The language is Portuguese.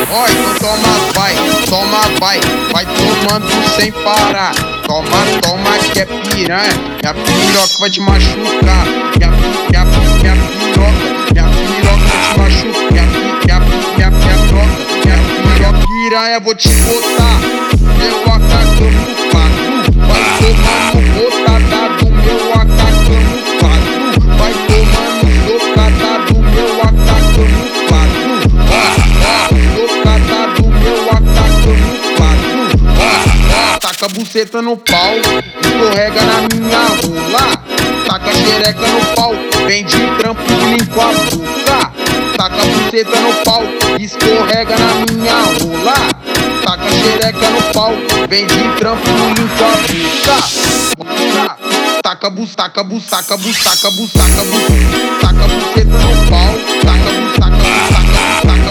Ó, então vai tomando sem parar. Toma que é piranha, minha piroca vai te machucar. Minha piroca vai te machucar. Minha piroca piranha, vou te botar. Meu acacão no pato, vai tomando botada do meu acacão no pato. Vai tomando botada do meu acacão no pato. Botada do meu acacão no pato. Taca a buceta no pau, escorrega na minha rola. Taca a xereca no pau, vem de trampolim com a boca. Taca a buceta no pau, escorrega na minha rola. Taca a xereca no pau, vem de trampolim com a boca. Taca a buceta no pau, taca a buceta.